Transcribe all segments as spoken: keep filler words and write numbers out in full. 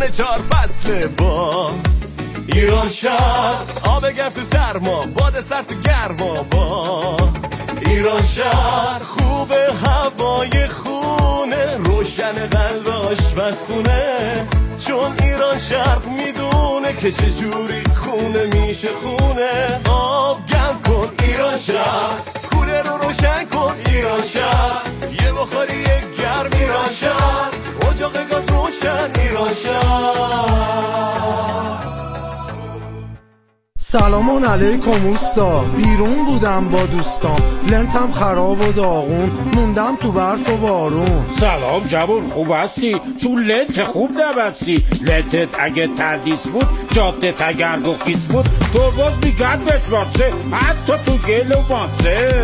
باران چار فصله با ایران شهر، آب گرم تو سرما، باد سر تو گرما با ایران شهر. خوبه هوای خونه، روشن قلب آشپزخونه، چون ایران شهر میدونه که چجوری خونه میشه خونه. آب گرم کن ایران شهر، کوله رو روشن کن ایران شهر، یه بخاری یه گرم ایران شهر، اجاق گاز روشن ایران شهر. سلامون علیکم اوستا، بیرون بودم با دوستام، لنتم خراب و داغون، موندم تو برف و بارون. سلام جوون، خوب هستی؟ تو لنت خوب نبستی. لنتت اگه تردیس بود، جادت اگر گخیز بود، تو باز میگرد بشماسه، حتی تو گل و ماسه.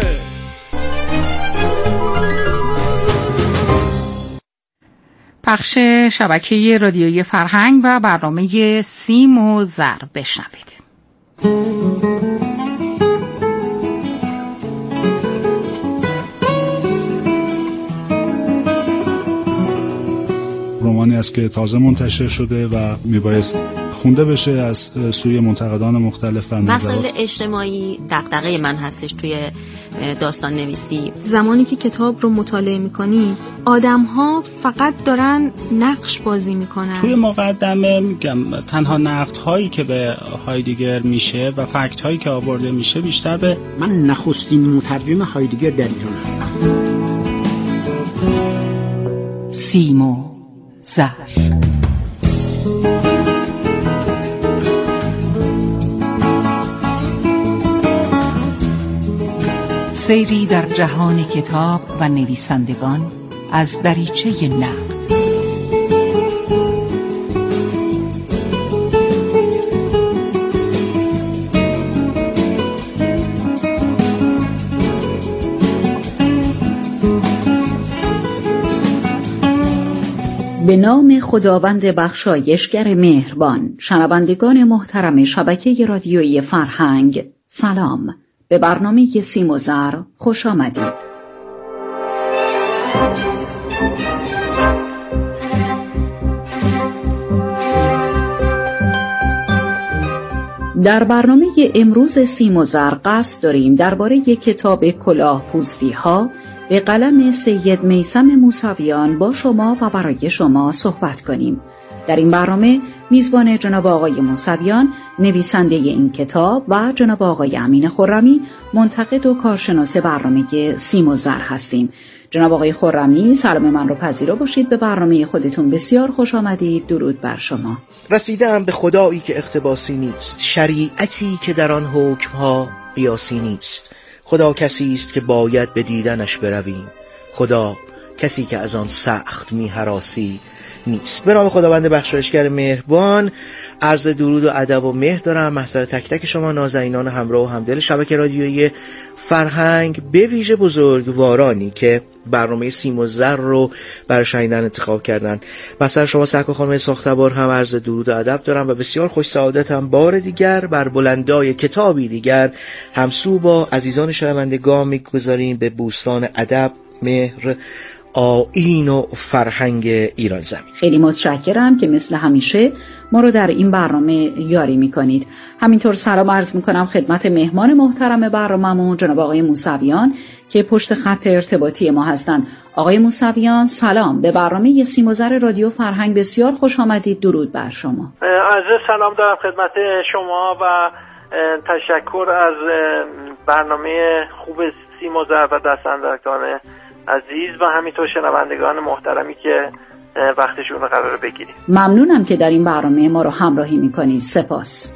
پخش شبکه رادیویی فرهنگ و برنامه سیم و زر بشنوید. رمانی است که تازه منتشر شده و میبایست خونده بشه از سوی منتقدان مختلف. مسائل اجتماعی دغدغه من هستش توی داستان نویسی. زمانی که کتاب رو مطالعه میکنی آدم ها فقط دارن نقش بازی میکنن. توی مقدمه میگم تنها نقد هایی که به هایدگر میشه و فکت هایی که آورده میشه بیشتر به من نخستین مترجم هایدگر در ایران هستم. سیم و زر. سیری در جهان کتاب و نویسندگان از دریچه نقد. به نام خداوند بخشایشگر مهربان. شنوندگان محترم شبکه رادیویی فرهنگ، سلام. به برنامه سیم و زر خوش آمدید. در برنامه امروز سیم و زر قصد داریم درباره کتاب کلاه پوستی ها به قلم سید میثم موسویان با شما و برای شما صحبت کنیم. در این برنامه میزبان جناب آقای موسویان، نویسنده این کتاب، و جناب آقای امین خرمی، منتقد و کارشناس برنامه سیم و زر هستیم. جناب آقای خرمی، سلام من رو پذیرا باشید. به برنامه خودتون بسیار خوش آمدید. درود بر شما. رسیدم به خدایی که اقتباسی نیست، شریعتی که در آن حکمها قیاسی نیست. خدا کسی است که باید به دیدنش برویم، خدا کسی که از آن سخت می هراسی نیست. به نام خداوند بخشایشگر مهربان عرض درود و ادب و مهر دارم محضر تک تک شما نازنینان همراه و همدل شبکه رادیویی فرهنگ، به ویژه بزرگوارانی که برنامه سیم و زر رو برای شنیدن انتخاب کردن. مثلا شما سکو خانم ساختبار هم عرض درود و ادب دارم و بسیار خوش سعادتم بار دیگر بر بلندای کتابی دیگر همسو با عزیزان شنونده گام می‌گذاریم به بوستان ادب، مهر، آیین و فرهنگ ایران زمین. خیلی متشکرم که مثل همیشه ما رو در این برنامه یاری میکنید. همینطور سلام عرض میکنم خدمت مهمان محترم برنامه‌مون جناب آقای موسویان که پشت خط ارتباطی ما هستند. آقای موسویان سلام، به برنامه سیم و زر رادیو فرهنگ بسیار خوش آمدید. درود بر شما. عرض سلام دارم خدمت شما و تشکر از برنامه خوب سیم و زر و دستاندرکان عزیز و همینطور شنوندگان محترمی که وقتشون رو قراره بگیریم. ممنونم که در این برنامه ما رو همراهی میکنید. سپاس.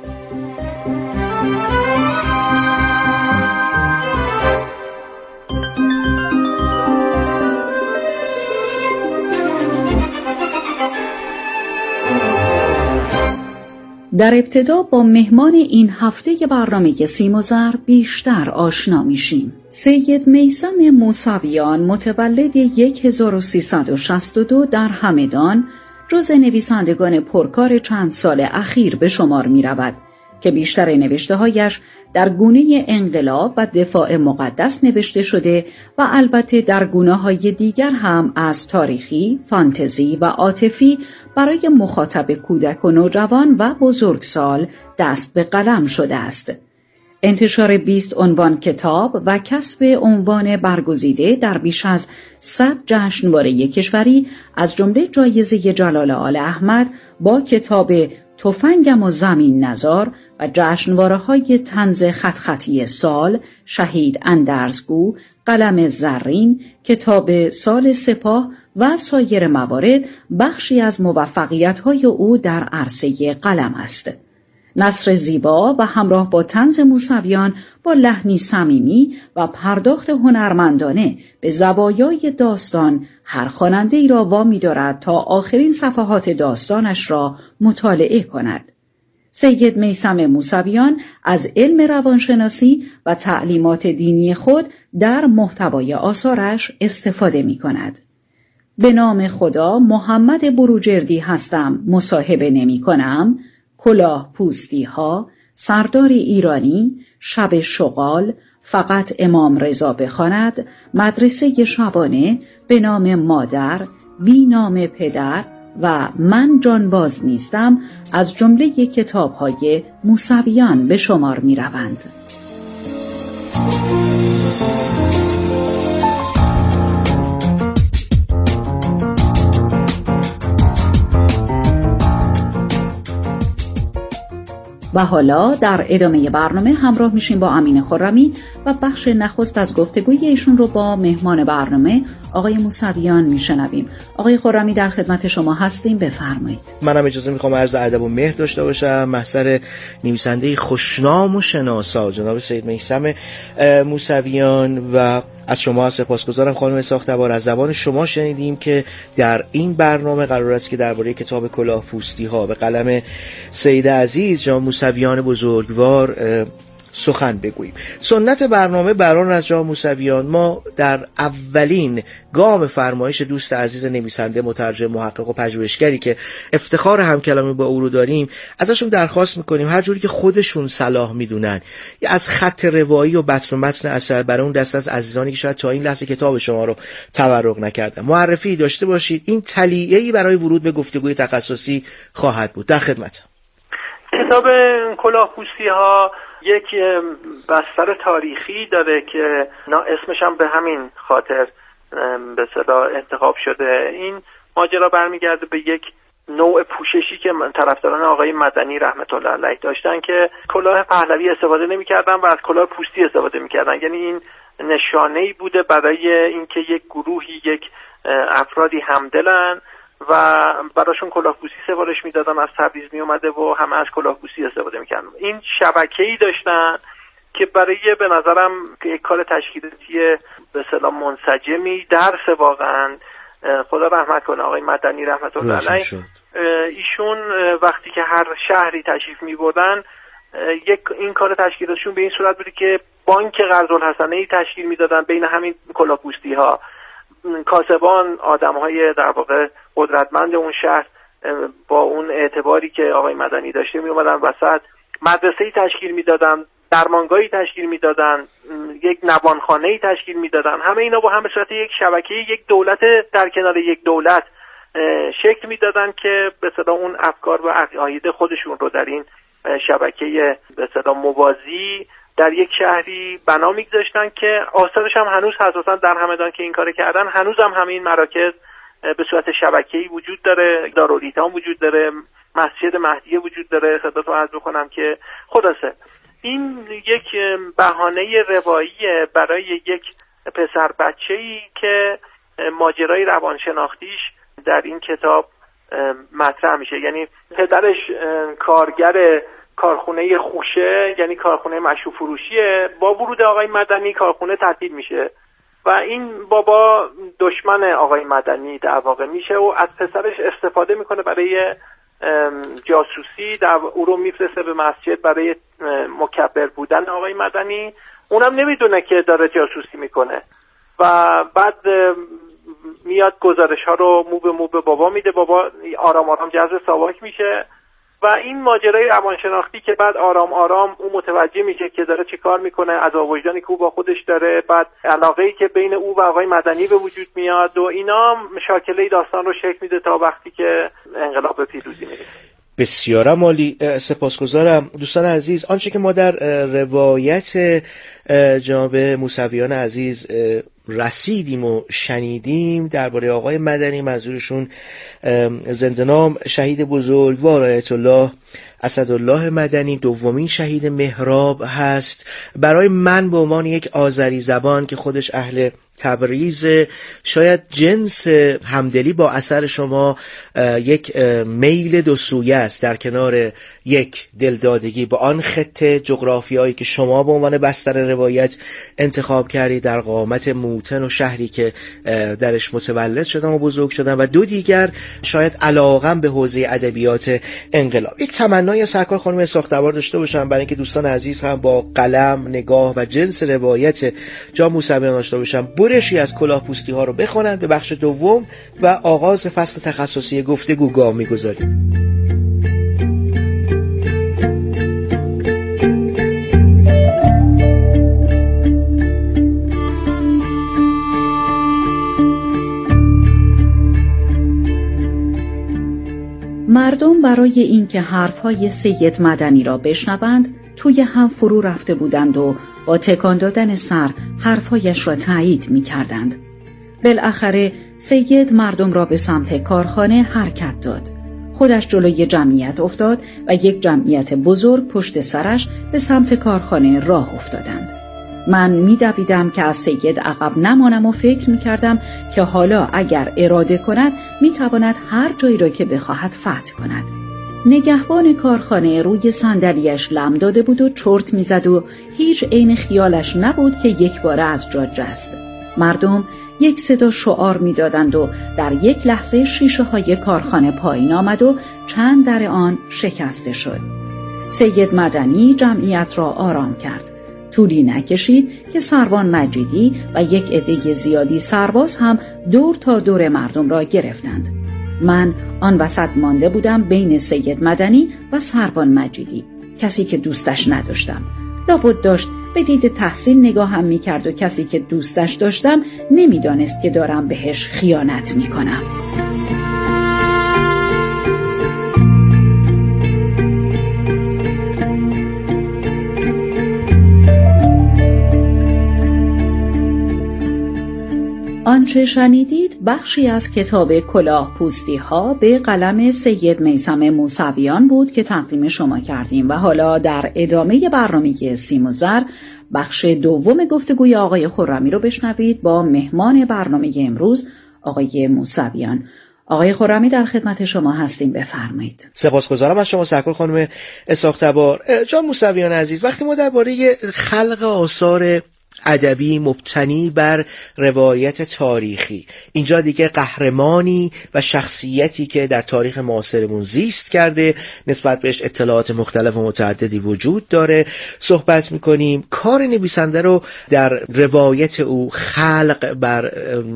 در ابتدا با مهمان این هفته برنامه سیم و زر بیشتر آشنا میشیم. سید میثم موسویان متولد هزار و سیصد و شصت و دو در همدان جز نویسندگان پرکار چند سال اخیر به شمار می رود. که بیشتر نوشته‌هایش در گونه انقلاب و دفاع مقدس نوشته شده و البته در گونه‌های دیگر هم از تاریخی، فانتزی و عاطفی برای مخاطب کودک و نوجوان و بزرگسال دست به قلم شده است. انتشار بیست عنوان کتاب و کسب عنوان برگزیده در بیش از صد جشنواره کشوری از جمله جایزه جلال آل احمد با کتاب تفنگم و زمین نزار و جشنواره‌های طنز خط خطی سال، شهید اندرزگو، قلم زرین، کتاب سال سپاه و سایر موارد بخشی از موفقیت‌های او در عرصه قلم است. نثر زیبا و همراه با طنز موسویان با لحنی صمیمی و پرداخت هنرمندانه به زوایای داستان هر خواننده‌ای را وامی دارد تا آخرین صفحات داستانش را مطالعه کند. سید میثم موسویان از علم روانشناسی و تعلیمات دینی خود در محتوای آثارش استفاده می کند. به نام خدا محمد بروجردی هستم، مصاحبه نمی کنم. کلاه پوستی ها، سردار ایرانی، شب شغال، فقط امام رضا بخواند، مدرسه شبانه، به نام مادر، بی نام پدر و من جانباز نیستم از جمله کتاب‌های موسویان به شمار می روند. و حالا در ادامه برنامه همراه میشیم با امین خرمی و بخش نخست از گفتگوی ایشون رو با مهمان برنامه آقای موسویان میشنویم. آقای خرمی در خدمت شما هستیم، بفرمایید. منم اجازه میخوام عرض ادب و مهر داشته باشم. محضر نویسنده خوشنام و شناسا جناب سید میثم موسویان و از شما سپاسگزارم خانم ساختبار. از زبان شما شنیدیم که در این برنامه قرار است که درباره کتاب کلاه پوستی ها به قلم سید عزیز جناب موسویان بزرگوار سخن بگوییم. سنت برنامه بران از جناب موسویان ما در اولین گام فرمایش دوست عزیز نویسنده، مترجم، محقق و پژوهشگری که افتخار همکلامی با او رو داریم، ازشون درخواست میکنیم هر جوری که خودشون صلاح میدونن یا از خط روایی و بطن و متن اثر برای اون دست از عزیزانی که شاید تا این لحظه کتاب شما رو تورق نکردن معرفی داشته باشید. این تلیعه‌ای برای ورود به گفتگوی تخصصی خواهد بود. در خدمتم. کتاب کلاه پوستی ها یک بستر تاریخی داره که اسمش هم به همین خاطر به اصطلاح انتخاب شده. این ماجرا برمیگرده به یک نوع پوششی که طرفداران آقای مدنی رحمت الله علیه داشتن که کلاه پهلوی استفاده نمی‌کردن و از کلاه پوستی استفاده می‌کردن. یعنی این نشانه‌ای بوده برای اینکه یک گروهی، یک افرادی همدلن و براشون کلاهپوستی سفارش میدادن، از تبریز می اومده و همه از کلاهپوستی استفاده میکردن. این شبکه‌ای داشتن که برای به نظرم یک کار تشکیلاتی به اصطلاح منسجمی درس واقعا خدا رحمت کنه آقای مدنی رحمت الله علیه. ایشون وقتی که هر شهری تشریف می‌بردن یک این کار تشکیلاتشون به این صورت بودی که بانک قرض‌الحسنه‌ای تشکیل میدادن بین همین کلاهپوستی‌ها. کاسبان، آدم‌های در واقع قدرتمند اون شهر با اون اعتباری که آقای مدنی داشته می اومدن وسط، مدرسه‌ای تشکیل میدادن، درمانگاهی تشکیل میدادن، یک نوانخانه‌ای تشکیل میدادن. همه اینا با هم به صورت یک شبکه، یک دولت در کنار یک دولت شکل میدادن که به اصطلاح اون افکار و عقاید خودشون رو در این شبکه به اصطلاح موازی در یک شهری بنا می‌گذاشتن که آثارش هم هنوز اساساً در همدان که این کار کردن هنوز هم همین مراکز به صورت شبکه‌ای وجود داره. دارالایتام وجود داره، مسجد مهدیه وجود داره. خدمتتون عرض بکنم که خلاصه این یک بهانه روایی برای یک پسر بچه‌ای که ماجرای روانشناختیش در این کتاب مطرح میشه. یعنی پدرش کارگر کارخونه خوشه، یعنی کارخونه مشروب فروشیه. با ورود آقای مدنی کارخونه تعطیل میشه و این بابا دشمن آقای مدنی در واقع میشه و از پسرش استفاده میکنه برای جاسوسی. در او رو میفرسته به مسجد برای مکبر بودن آقای مدنی. اونم نمیدونه که داره جاسوسی میکنه و بعد میاد گزارش ها رو مو به مو به بابا میده. بابا آرام آرام جذب ساواک میشه و این ماجرای روانشناختی که بعد آرام آرام اون متوجه میشه که داره چی کار میکنه، عذاب وجدانی که او با خودش داره، بعد علاقه‌ای که بین او و آقای مدنی به وجود میاد و اینا مشاکله داستان رو شکل میده تا وقتی که انقلاب به پیروزی میرسه. بسیارم عالی، سپاسگزارم. دوستان عزیز، آنچه که ما در روایت جناب موسویان عزیز رسیدیم و شنیدیم درباره آقای مدنی، منظورشون زنده‌نام شهید بزرگوار آیت الله اسدالله مدنی، دومین شهید مهراب هست. برای من به عنوان یک آذری زبان که خودش اهل تبریز، شاید جنس همدلی با اثر شما یک میل دو سویه است در کنار یک دلدادگی با آن خطه جغرافیایی که شما به عنوان بستر روایت انتخاب کردید در قامت موطن و شهری که درش متولد شدم و بزرگ شدم، و دو دیگر شاید علاقم به حوزه ادبیات انقلاب. یک تمنای سرکار خانم ساختوار داشته باشم برای اینکه دوستان عزیز هم با قلم، نگاه و جنس روایت جناب موسویان آشنا باشن، برشی از کلاهپوستی ها رو بخونند به بخش دوم و آغاز فصل تخصصی گفتگو گام می‌گذاریم. مردم برای اینکه حرفهای سید مدنی را بشنوند توی هم فرو رفته بودند و با تکان دادن سر حرفهایش را تایید می کردند. بالاخره سید مردم را به سمت کارخانه حرکت داد. خودش جلوی جمعیت افتاد و یک جمعیت بزرگ پشت سرش به سمت کارخانه راه افتادند. من می دویدم که از سید عقب نمانم و فکر می کردم که حالا اگر اراده کند می تواند هر جایی را که بخواهد فتح کند. نگهبان کارخانه روی صندلیاش لم داده بود و چرت می زد و هیچ عین خیالش نبود که یک باره از جا جست. مردم یک صدا شعار می دادند و در یک لحظه شیشه های کارخانه پایین آمد و چند در آن شکسته شد. سید مدنی جمعیت را آرام کرد. طولی نکشید که سروان مجیدی و یک عده زیادی سرباز هم دور تا دور مردم را گرفتند. من آن وسط مانده بودم بین سید مدنی و سروان مجیدی، کسی که دوستش نداشتم. لابد داشت به دید تحسین نگاهم می‌کرد و کسی که دوستش داشتم نمی‌دانست که دارم بهش خیانت می‌کنم. آنچه شنیدید بخشی از کتاب کلاه پوستی ها به قلم سید میثم موسویان بود که تقدیم شما کردیم و حالا در ادامه برنامه سیم و زر بخش دوم گفتگوی آقای خرمی رو بشنوید با مهمان برنامه امروز آقای موسویان. آقای خرمی در خدمت شما هستیم، بفرمایید. سپاسگزارم از شما سرکار خانم ساختبار. جناب موسویان عزیز، وقتی ما درباره خلق آثار ادبی مبتنی بر روایت تاریخی، اینجا دیگه قهرمانی و شخصیتی که در تاریخ معاصرمون زیست کرده، نسبت بهش اطلاعات مختلف و متعددی وجود داره، صحبت میکنیم. کار نویسنده رو در روایت او خلق بر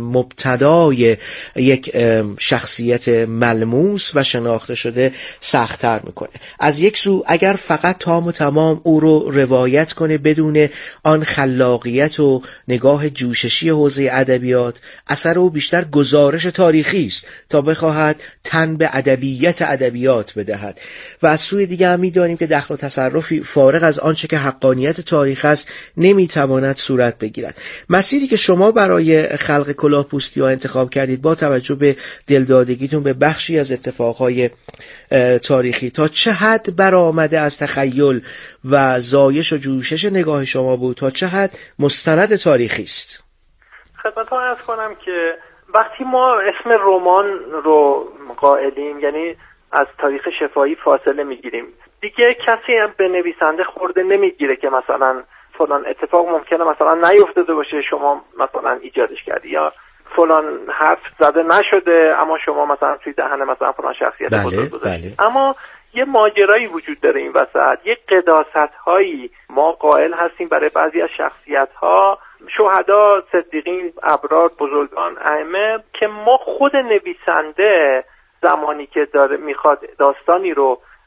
مبتدای یک شخصیت ملموس و شناخته شده سخت‌تر میکنه. از یک سو اگر فقط تام و تمام او رو روایت کنه بدون آن خلاقیت و نگاه جوششی حوزه ادبیات، اثر او بیشتر گزارش تاریخی است تا بخواهد تن به ادبیات ادبیات بدهد، و از سوی دیگه هم می‌دانیم که دخل و تصرفی فارغ از آنچه که حقانیت تاریخ است نمیتواند صورت بگیرد. مسیری که شما برای خلق کلاهپوستی ها انتخاب کردید با توجه به دلدادگیتون به بخشی از اتفاقهای تاریخی، تا چه حد برآمده از تخیل و زایش و جوشش نگاه شما بود، تا چه حد مستند تاریخی است؟ خدمتتون عرض کنم که وقتی ما اسم رمان رو قائلیم، یعنی از تاریخ شفاهی فاصله میگیریم، دیگه کسی هم به نویسنده خورده نمیگیره که مثلا فلان اتفاق ممکنه مثلا نیفتاده باشه، شما مثلا ایجادش کردی، یا فلان حرف زده نشده اما شما مثلا توی دهن مثلا فلان شخصیت بله، بزرگ گذاشتید. بله. اما یه ماجرایی وجود داره این وسط، یک قداست هایی ما قائل هستیم برای بعضی از شخصیت ها، شهدا، صدیقین، ابرار، بزرگان، ائمه، که ما خود نویسنده زمانی که داره میخواد داستانی رو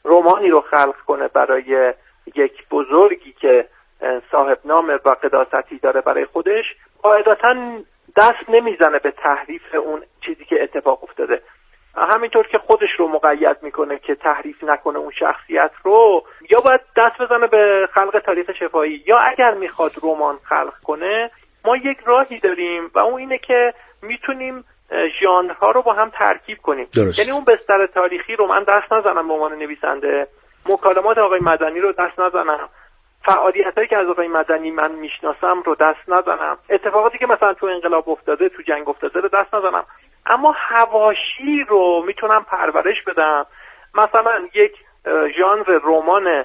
رمانی رو خلق کنه برای یک بزرگی که صاحب نام و قداستی داره برای خودش، قاعدتاً دست نمیزنه به تحریف اون چیزی که اتفاق افتاده. همینطور که خودش رو مقید میکنه که تحریف نکنه اون شخصیت رو، یا باید دست بزنه به خلق تاریخ شفاهی، یا اگر میخواد رمان خلق کنه ما یک راهی داریم و اون اینه که میتونیم ژانرها رو با هم ترکیب کنیم. درست. یعنی اون بستر تاریخی رو من دست نزنم به عنوان نویسنده، مکالمات آقای مدنی رو دست نزنم، فعالیتایی که از آقای مدنی من میشناسم رو دست نزنم، اتفاقاتی که مثلا تو انقلاب افتاده، تو جنگ افتاده رو دست نزنم، اما حواشی رو میتونم پرورش بدم. مثلا یک ژانر رمان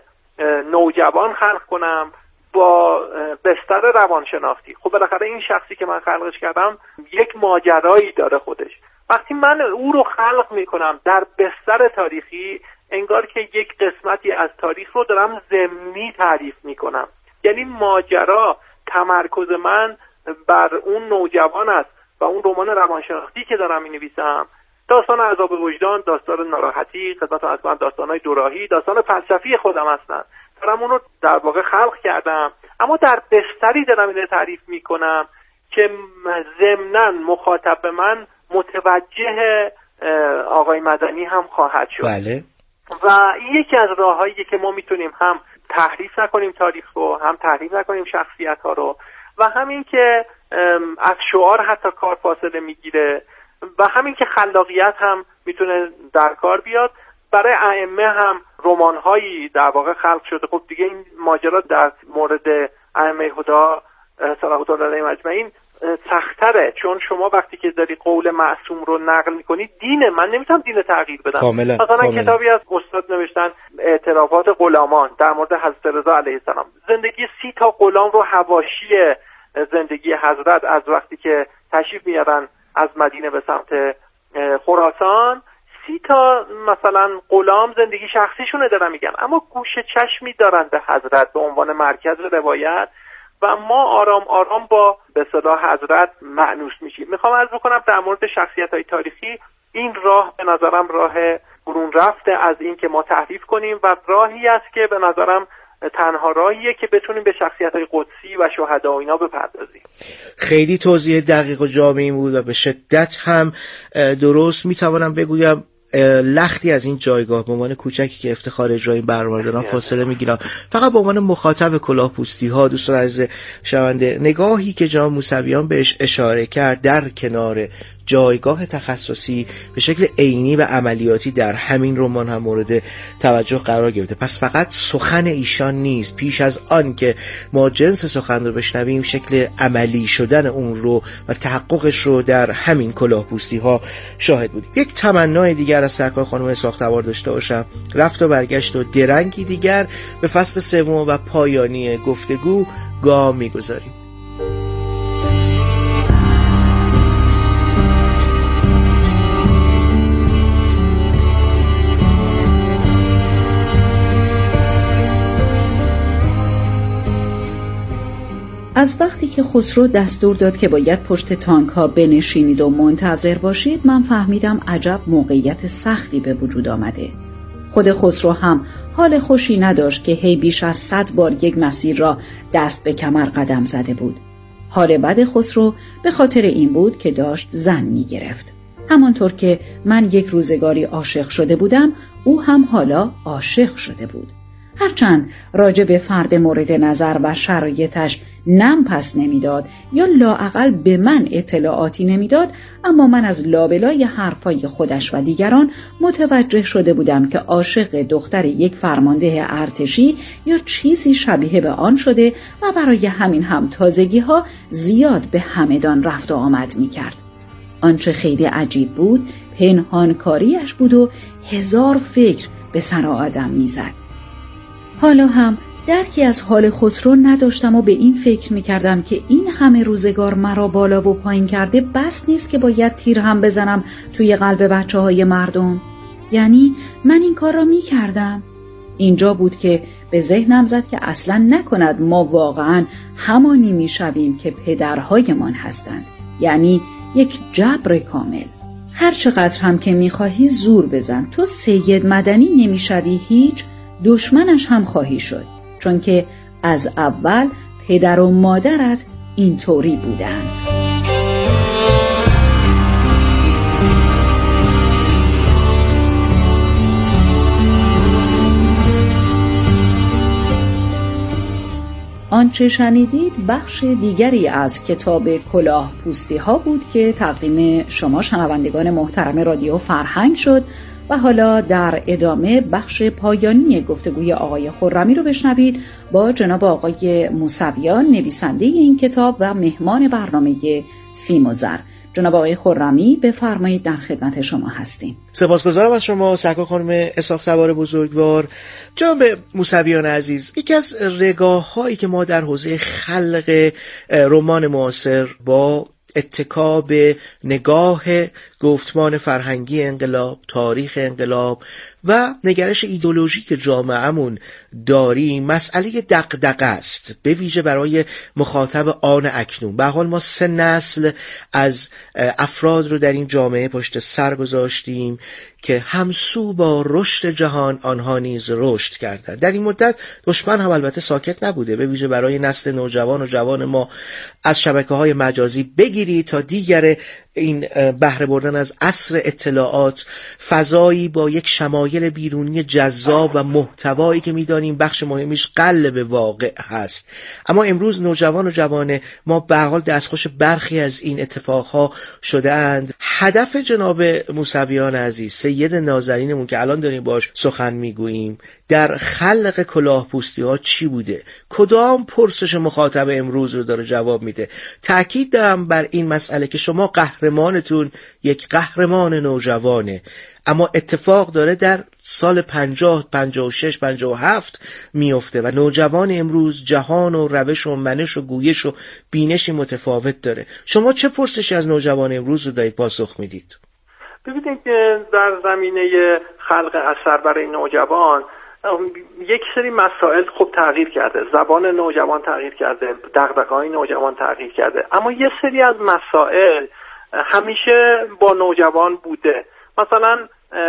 نوجوان خلق کنم با بستر روانشناختی. خب بالاخره این شخصی که من خلقش کردم یک ماجرایی داره خودش. وقتی من او رو خلق میکنم در بستر تاریخی، انگار که یک قسمتی از تاریخ رو دارم ضمنی تعریف میکنم. یعنی ماجرا، تمرکز من بر اون نوجوان است و اون رمان روانشناختی که دارم مینویسم. داستان عذاب وجدان، داستان ناراحتی، خدمتتون عرض کنم داستان‌های دوراهی، داستان فلسفی خودم هستن. دارم اون رو در واقع خلق کردم، اما در بستری دارم اینو تعریف میکنم که ضمناً مخاطب من متوجه آقای مدنی هم خواهد شد. بله. و این یکی از راه‌هایی که ما میتونیم هم تحریف نکنیم تاریخ رو، هم تحریف نکنیم شخصیت‌ها رو، و همین که از شعار حتی کار فاصله میگیره، و همین که خلاقیت هم میتونه در کار بیاد. برای ائمه هم رمان‌هایی در واقع خلق شده. خب دیگه این ماجرا در مورد ائمه هدا صلوات الله علیهم اجمعین سخت‌تره، چون شما وقتی که داری قول معصوم رو نقل می‌کنی، دینه، من نمیتونم دین تغییر بدم. کاملا. مثلا کاملا. کتابی از استاد نوشتن اعترافات غلامان در مورد حضرت رضا علیه السلام، زندگی سی تا غلام رو حواشی زندگی حضرت از وقتی که تشریف میارن از مدینه به سمت خراسان، سی تا مثلا غلام زندگی شخصیشونه دارن میگن، اما گوش چشمی دارن به حضرت به عنوان مرکز روایت، و ما آرام آرام با به اصطلاح حضرت مأنوس میشیم. میخوام عرض بکنم در مورد شخصیت‌های تاریخی این راه به نظرم راه برون رفته از این که ما تحریف کنیم، و راهی است که به نظرم تنها راهیه که بتونیم به شخصیت‌های قدسی و شهدا و اینا بپردازیم. خیلی توضیح دقیق و جامعی بود و به شدت هم درست. میتوانم بگویم لختی از این جایگاه به عنوان کوچکی که افتخار اجرای این برنامه دارم فاصله میگیرم. فقط به عنوان مخاطب کلاه‌پوستی ها، دوستان عزیز شنونده، نگاهی که جناب موسویان بهش اشاره کرد در کنار جایگاه تخصصی به شکل عینی و عملیاتی در همین رمان هم مورد توجه قرار گرفته. پس فقط سخن ایشان نیست، پیش از آن که ما جنس سخن رو بشنویم، شکل عملی شدن اون رو و تحققش رو در همین کلاه‌پوستی ها شاهد بودیم. یک تمنای دیگر از سرکار خانم ساختوار داشته باشم، رفت و برگشت و درنگی دیگر به فصل سوم و پایانی گفتگو گام می‌گذاریم. از وقتی که خسرو دستور داد که باید پشت تانک ها بنشینید و منتظر باشید، من فهمیدم عجب موقعیت سختی به وجود آمده. خود خسرو هم حال خوشی نداشت که هی بیش از صد بار یک مسیر را دست به کمر قدم زده بود. حال بد خسرو به خاطر این بود که داشت زن می گرفت. همانطور که من یک روزگاری عاشق شده بودم، او هم حالا عاشق شده بود. هرچند راجع به فرد مورد نظر و شرایطش نم پس نمیداد یا لااقل به من اطلاعاتی نمیداد، اما من از لابلای حرفای خودش و دیگران متوجه شده بودم که عاشق دختر یک فرمانده ارتشی یا چیزی شبیه به آن شده و برای همین هم تازگی ها زیاد به همدان رفت و آمد می کرد. آنچه خیلی عجیب بود پنهانکاریش بود و هزار فکر به سر آدم می زد. حالا هم درکی از حال خسرو نداشتم و به این فکر می‌کردم که این همه روزگار مرا بالا و پایین کرده، بس نیست که باید تیر هم بزنم توی قلب بچه‌های مردم. یعنی من این کار را می‌کردم. اینجا بود که به ذهنم زد که اصلاً نکند ما واقعاً همانی می‌شویم که پدرهایمان هستند. یعنی یک جبر کامل. هر چقدر هم که میخواهی زور بزن، تو سید مدنی نمیشوی هیچ، دشمنش هم خواهی شد، چون که از اول پدر و مادرت اینطوری بودند. آنچه شنیدید بخش دیگری از کتاب کلاه پوستی ها بود که تقدیم شما شنوندگان محترم رادیو فرهنگ شد و حالا در ادامه بخش پایانی گفتگوی آقای خرمی رو بشنوید با جناب آقای موسویان، نویسنده این کتاب و مهمان برنامه سیم و زر. جناب آقای خرمی بفرمایید، در خدمت شما هستیم. سپاسگزارم از شما سرکار خانم اسحاق سوار بزرگوار. جناب موسویان عزیز، یکی از رگاه‌هایی که ما در حوزه خلق رمان معاصر با اتکا به نگاه گفتمان فرهنگی انقلاب، تاریخ انقلاب و نگرش ایدئولوژیک جامعه‌مون داریم، مسئله دغدغه است، به ویژه برای مخاطب آن اکنون. به هر حال ما سه نسل از افراد رو در این جامعه پشت سر گذاشتیم که همسو با رشد جهان آنها نیز رشد کردند. در این مدت دشمن هم البته ساکت نبوده، به ویژه برای نسل نوجوان و جوان ما از شبکه‌های مجازی بگیری تا دیگر این بهره بردن از عصر اطلاعات، فضایی با یک شمایل بیرونی جذاب و محتوایی که می‌دانیم بخش مهمیش قلب واقع هست. اما امروز نوجوان و جوان ما به هر حال دستخوش برخی از این اتفاقها شده اند. هدف جناب موسویان عزیز، سید نازنینمون که الان داریم باش سخن میگوییم، در خلق کلاه پوستی ها چی بوده؟ کدام پرسش مخاطب امروز رو داره جواب میده؟ تأکید دارم بر این مسئله که شما قهرمانتون یک قهرمان نوجوانه، اما اتفاق داره در سال پنجاه، پنجاه و شش، پنجاه و هفت میفته و نوجوان امروز جهان و روش و منش و گویش و بینشی متفاوت داره. شما چه پرسشی از نوجوان امروز رو دارید پاسخ میدید؟ ببینید که در زمینه خلق اثر برای نوجوان یک سری مسائل خوب تغییر کرده، زبان نوجوان تغییر کرده، دغدغه‌های نوجوان تغییر کرده، اما یه سری از مسائل همیشه با نوجوان بوده. مثلا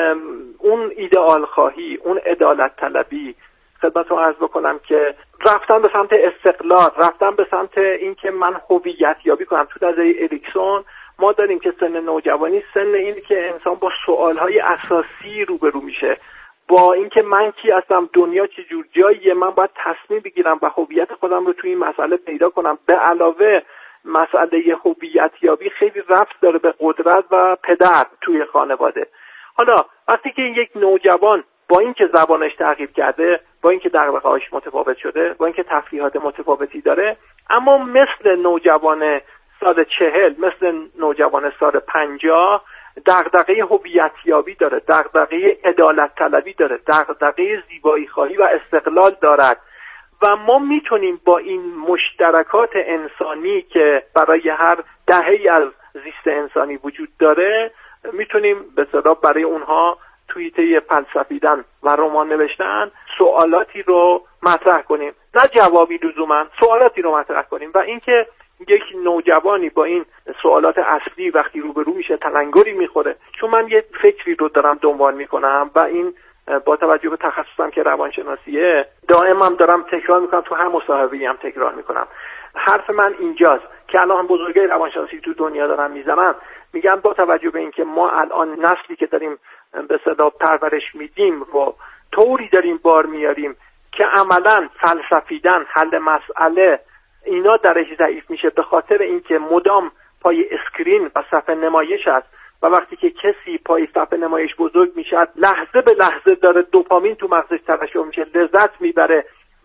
اون ایدئال خواهی، اون عدالت طلبی، خدمتتون عرض بکنم که رفتن به سمت استقلال، رفتن به سمت این که من هویت یابی کنم. تو نظریه اریکسون ما داریم که سن نوجوانی سن اینه که انسان با سوالهای اساسی روبرو میشه، با اینکه من کی هستم، دنیا چه جور جاییه، من باید تصمیم بگیرم و هویت خودم رو توی این مسئله پیدا کنم. به علاوه مسئله هویت یابی خیلی ربط داره به قدرت و پدر توی خانواده. حالا وقتی که یک نوجوان با اینکه زبانش تغییر کرده، با اینکه دغدغه‌هاش متفاوت شده، با اینکه تفریحات متفاوتی داره، اما مثل نوجوان سال چهل، مثل نوجوان سال پنجاه دغدغه هویتیابی داره، دغدغه عدالت طلبی داره، دغدغه زیبایی خواهی و استقلال دارد و ما میتونیم با این مشترکات انسانی که برای هر دهه‌ای از زیست انسانی وجود داره میتونیم به اصطلاح برای اونها توی طی فلسفیدن و رمان نوشتن سوالاتی رو مطرح کنیم، نه جوابی لزوما، سوالاتی رو مطرح کنیم و اینکه یک نوجوانی با این سوالات اصلی وقتی روبرو میشه تلنگری میخوره. چون من یه فکری رو دارم دنبال میکنم و این با توجه به تخصصم که روانشناسیه دائما دارم تکرار میکنم، تو هر مصاحبه‌ای هم تکرار میکنم. حرف من اینجاست که الان بزرگای روانشناسی تو دنیا دارن میزنن، میگن با توجه به اینکه ما الان نسلی که داریم به صدا پرورش میدیم و طوری داریم بار میاریم که عملا فلسفیدن، حل مسئله، اینا درش ضعیف میشه به خاطر اینکه مدام پای اسکرین و صفحه نمایش است و وقتی که کسی پای صفحه نمایش بزرگ میشه لحظه به لحظه داره دوپامین تو مغزش ترشح میشه، لذت میبره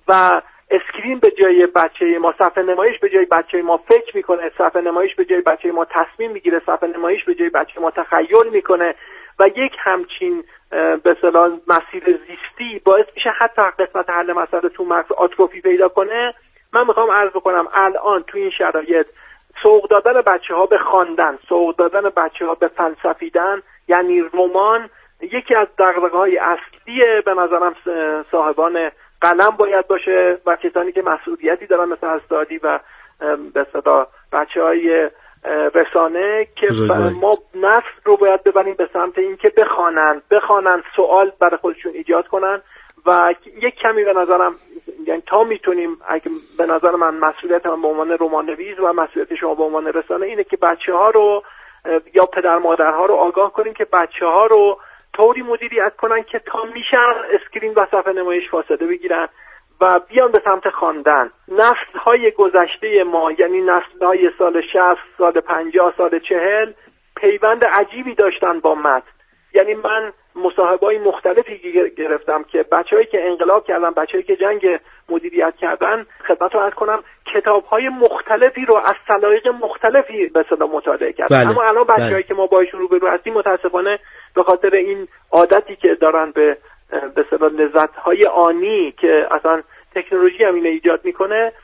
و اسکرین به جای بچه ما، صفحه نمایش به جای بچه ما فکر میکنه، صفحه نمایش به جای بچه ما تصمیم میگیره، صفحه نمایش به جای بچه ما تخیل میکنه و یک همچین به اصطلاح مسیر زیستی باعث میشه حتی قسمت حل مسئله تو مغز آتروفی پیدا کنه. من میخوام عرض بکنم الان تو این شرایط سوق دادن بچه ها به خواندن، سوق دادن بچه ها به فلسفیدن، یعنی رمان، یکی از دغدغه‌های اصلیه به نظرم صاحبان قلم باید باشه و کسانی که مسئولیتی دارن مثل اسدادی و به اصطلاح بچه‌های رسانه که ما نسل رو باید ببریم به سمت این که بخوانن بخوانن سوال برای خودشون ایجاد کنن و یک کمی به نظرم، یعنی تا میتونیم، اگه به نظر من مسئولیت من به عنوان رمان‌نویس و مسئولیت شما به عنوان رسانه اینه که بچه ها رو یا پدر مادرها رو آگاه کنیم که بچه ها رو طوری مدیریت کنن که تا میشن اسکرین و صفحه نمایش فاصله بگیرن و بیان به سمت خواندن. نسل‌های گذشته ما، یعنی نسل‌های سال شصت، سال پنجاه، سال چهل پیوند عجیبی داشتن با متن. یعنی من مصاحبه‌های مختلفی گرفتم که بچه‌هایی که انقلاب کردن، بچه‌هایی که جنگ مدیریت کردن، خدمت رو عرض کنم کتاب‌های مختلفی رو از سلایق مختلفی به اصطلاح مطالعه کردن. بله. اما الان بچه‌هایی بله. که ما باهاشون روبرو هستیم متأسفانه به خاطر این عادتی که دارن به به اصطلاح لذت‌های آنی که اصلا تکنولوژی هم اینو ایجاد میکنه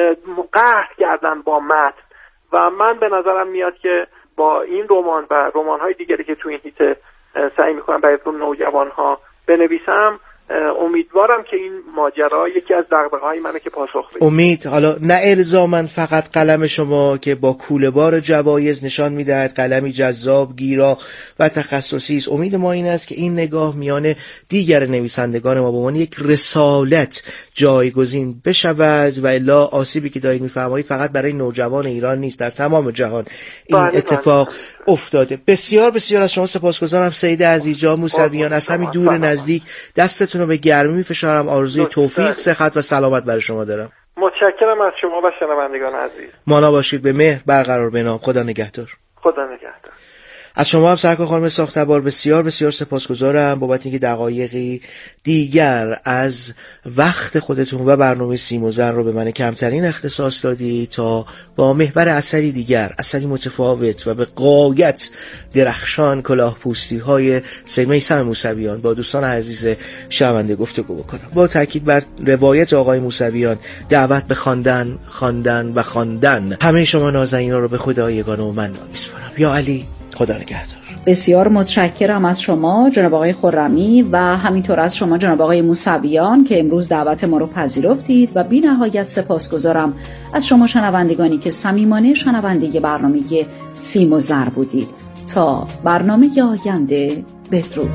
قهر کردن با متن و من به نظرم میاد که با این رمان و رمان‌های دیگری که تو این هیته سعی میکنم برای نوجوان‌ها بنویسم، امیدوارم که این ماجرا یکی از دغدغه‌های منه که پاسخ بده. امید، حالا نه الزاماً فقط قلم شما که با کوله‌بار جوایز نشان میدهد قلمی جذاب، گیرا و تخصصی است. امید ما این است که این نگاه میان دیگر نویسندگان ما به عنوان یک رسالت جایگزین بشود و الا آسیبی که دارید می‌فرمایید فقط برای نوجوان ایران نیست، در تمام جهان این بله اتفاق بله. افتاده. بسیار بسیار از شما سپاسگزارم سید عزیزجان موسویان. از همین دور نزدیک دستتون رو به گرمی می‌فشارم. آرزوی توفیق، صحت و سلامت برای شما دارم. متشکرم از شما و شنوندگان عزیز. مانا باشید، به مهر برقرار بنام. خدا نگهدار. خدا نگهدار. از شما هم سرکار خانم ساختبار بسیار بسیار سپاسگزارم بابت اینکه دقایقی دیگر از وقت خودتون و برنامه سیم و زن رو به من کمترین اختصاص دادی تا با محور اثری دیگر، اثری متفاوت و به غایت درخشان کلاهپوستی های سید میثم موسویان با دوستان عزیز شنونده گفتگو بکنم. با تاکید بر روایت آقای موسویان، دعوت به خواندن، خواندن و خواندن. همه شما نازنینا رو به خدا یگانه و من میسپارم. یا علی، خدا نگهدار. بسیار متشکرم از شما جناب آقای خرمی و همینطور از شما جناب آقای موسویان که امروز دعوت ما رو پذیرفتید و بی نهایت سپاسگزارم از شما شنوندگانی که صمیمانه شنونده برنامه سیم و زر بودید. تا برنامه آینده، بدرود.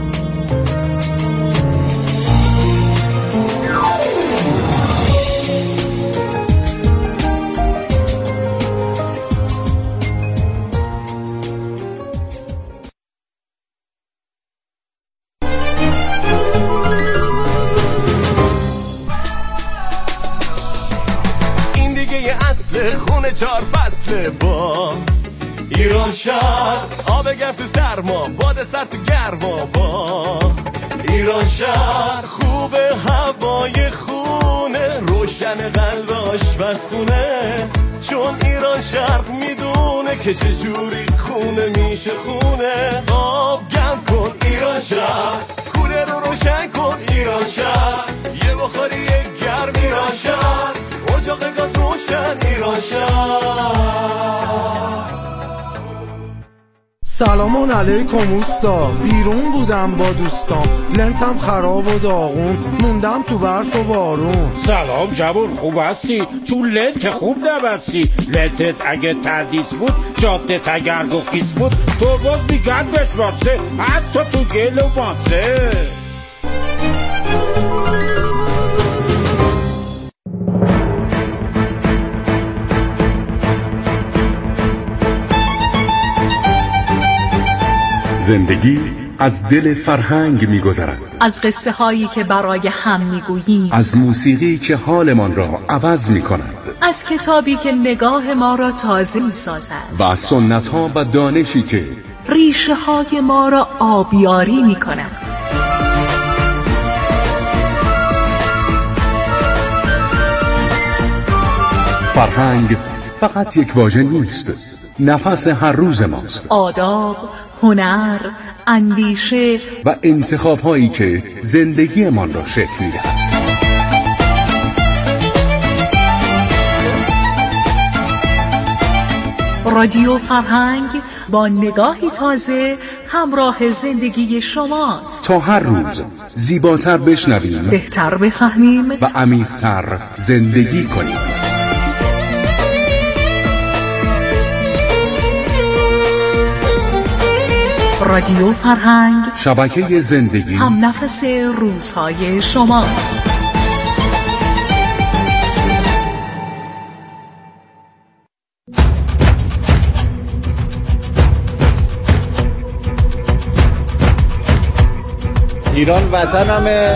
چار فصل با ایران شهر، آب گرم تو سرما، باد سر تو گرما. با ایران شهر خوبه، هوای خونه، روشن قلب آشپزخونه، چون ایران شهر میدونه که چجوری خونه میشه خونه. آب گرم کن ایران شهر، کوله رو روشن کن ایران شهر، یه بخاری یک گرم ایران شهر، اجاق گاز روشن ایران شهر. سلام علیکم اوستا، بیرون بودم با دوستام، لنتم خراب و داغون، موندم تو برف و بارون. سلام جوون، خوب هستی؟ چون لنت خوب نبستی. لنتت اگه تردیس بود، جادت اگر گفیس بود، تو باز میگن بهت باسه، حتی تو گل و ماسه. زندگی از دل فرهنگ می‌گذرد، از قصه هایی که برای هم میگوییم، از موسیقی که حالمان را عوض می‌کند، از کتابی که نگاه ما را تازه می‌سازد و از سنت‌ها و دانشی که ریشه های ما را آبیاری می‌کند. فرهنگ فقط یک واژه نیست، نفس هر روز ماست. آداب، هنر، اندیشه و انتخاب هایی که زندگی من را شکل می‌دهد. رادیو فرهنگ با نگاهی تازه همراه زندگی شماست. تا هر روز زیباتر بشنویم، بهتر بفهمیم و عمیق‌تر زندگی کنیم. رادیو فرهنگ، شبکه زندگی، هم نفس روزهای شما. ایران وطنمه.